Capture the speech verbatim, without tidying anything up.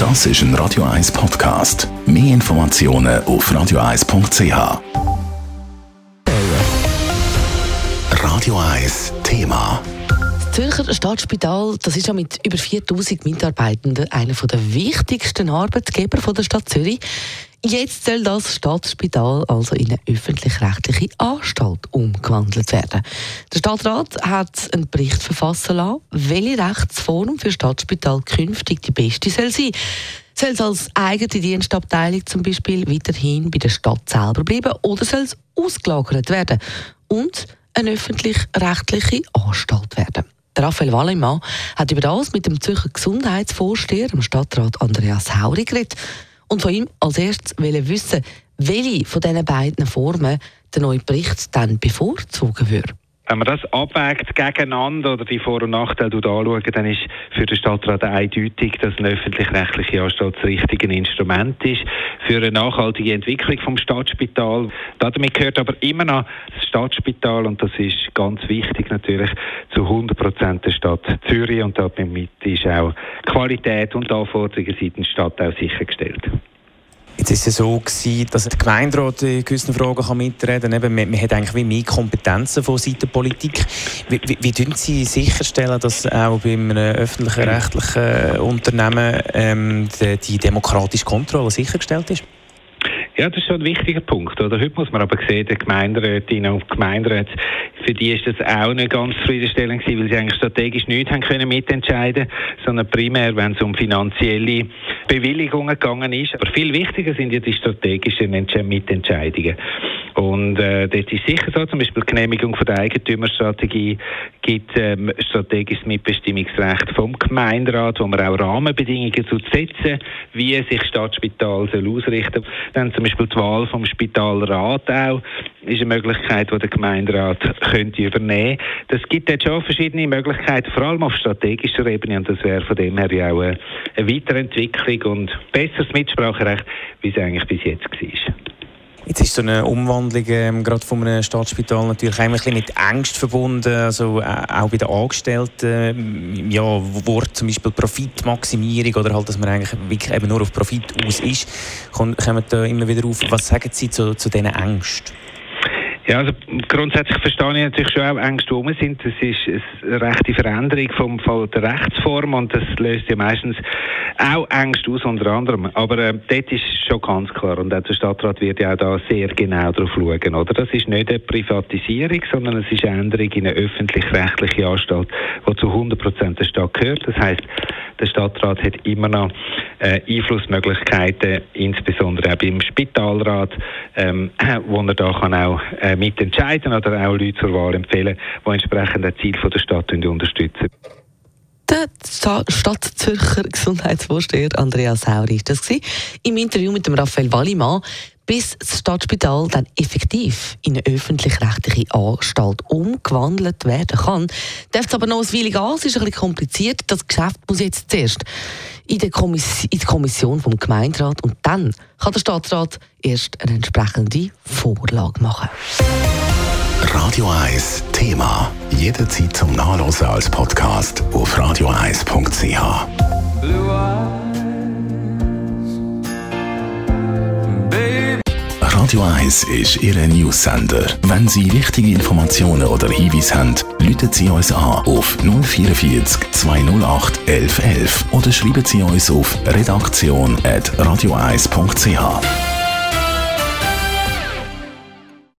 Das ist ein Radio eins Podcast. Mehr Informationen auf radio eins punkt c h. Radio eins Thema. Das Zürcher Staatsspital, das ist ja mit über viertausend Mitarbeitenden einer der wichtigsten Arbeitgeber von der Stadt Zürich. Jetzt soll das Staatsspital also in eine öffentlich-rechtliche Anstalt umgewandelt werden. Der Stadtrat hat einen Bericht verfassen lassen, welche Rechtsform für Staatsspital künftig die beste soll sein. Soll es als eigene Dienstabteilung zum Beispiel weiterhin bei der Stadt selber bleiben oder soll es ausgelagert werden und eine öffentlich-rechtliche Anstalt werden? Der Raphael Wallimann hat über das mit dem Zürcher Gesundheitsvorsteher, dem Stadtrat Andreas Hauri, geredet und von ihm als erstes wissen, welche von diesen beiden Formen der neue Bericht dann bevorzugen würde. Wenn man das abwägt gegeneinander oder die Vor- und Nachteile anschaut, dann ist für den Stadtrat eindeutig, dass eine öffentlich-rechtliche Anstalt das richtige Instrument ist für eine nachhaltige Entwicklung vom Staatsspital. Damit gehört aber immer noch das Staatsspital, und das ist ganz wichtig natürlich, zu hundert Prozent der Stadt Zürich, und damit ist auch Qualität und Anforderungen seitens der Stadt auch sichergestellt. Jetzt war es ja so gewesen, dass der Gemeinderat in gewissen Fragen mitreden kann. Eben, man, man hat eigentlich wie mehr Kompetenzen von Seiten der Politik. Wie, wie, wie tun Sie sicherstellen, dass auch bei einem öffentlichen rechtlichen Unternehmen ähm, die, die demokratische Kontrolle sichergestellt ist? Ja, das ist schon ein wichtiger Punkt. Oder? Heute muss man aber sehen, die Gemeinderätinnen und Gemeinderäte, für die ist das auch nicht ganz zufriedenstellend gewesen, weil sie eigentlich strategisch nichts haben können mitentscheiden, sondern primär, wenn es um finanzielle Bewilligungen gegangen ist. Aber viel wichtiger sind ja die strategischen Mitentscheidungen. Und äh, das ist sicher so, zum Beispiel die Genehmigung von der Eigentümerstrategie gibt ähm, strategisches Mitbestimmungsrecht vom Gemeinderat, wo man auch Rahmenbedingungen zu setzen, wie sich das Stadtspital soll ausrichten soll. Dann zum Beispiel die Wahl vom Spitalrat auch ist eine Möglichkeit, die der Gemeinderat könnte übernehmen. Das gibt jetzt schon verschiedene Möglichkeiten, vor allem auf strategischer Ebene, und das wäre von dem her ja auch eine, eine Weiterentwicklung und besseres Mitspracherecht, wie es eigentlich bis jetzt war. Jetzt ist so eine Umwandlung ähm, gerade von einem Staatsspital natürlich ein bisschen mit Ängsten verbunden, also äh, auch bei den Angestellten, ja, Wort zum Beispiel Profitmaximierung oder halt, dass man eigentlich wirklich eben nur auf Profit aus ist, kommen da immer wieder auf. Was sagen Sie zu, zu diesen Ängsten? Ja, also grundsätzlich verstehe ich natürlich schon auch Ängste, die rum sind. Das ist eine rechte Veränderung vom Fall der Rechtsform, und das löst ja meistens auch Ängste aus, unter anderem. Aber äh, dort ist schon ganz klar, und auch der Stadtrat wird ja auch da sehr genau darauf schauen. Oder? Das ist nicht eine Privatisierung, sondern es ist eine Änderung in eine öffentlich-rechtliche Anstalt, die zu hundert Prozent der Stadt gehört. Das heisst, der Stadtrat hat immer noch äh, Einflussmöglichkeiten, insbesondere auch beim Spitalrat, ähm, wo er da kann auch äh, mitentscheiden oder auch Leute zur Wahl empfehlen, die entsprechend das Ziel der Stadt unterstützen. Der Stadtzürcher Gesundheitsvorsteher Andreas Hauri war das im Interview mit dem Raphael Wallimann. Bis das Stadtspital dann effektiv in eine öffentlich-rechtliche Anstalt umgewandelt werden kann, darf es aber noch ein Weile gehen. Es ist ein bisschen kompliziert. Das Geschäft muss jetzt zuerst in die, Kommiss- in die Kommission vom Gemeinderat, und dann kann der Stadtrat erst eine entsprechende Vorlage machen. Radio eins Thema. Jederzeit zum Nachlesen als Podcast auf radio eins punkt c h. Radio eins ist Ihr News-Sender. Wenn Sie wichtige Informationen oder Hinweise haben, rufen Sie uns an auf null vier vier zwei null acht elf elf oder schreiben Sie uns auf redaktion at radio eins punkt c h.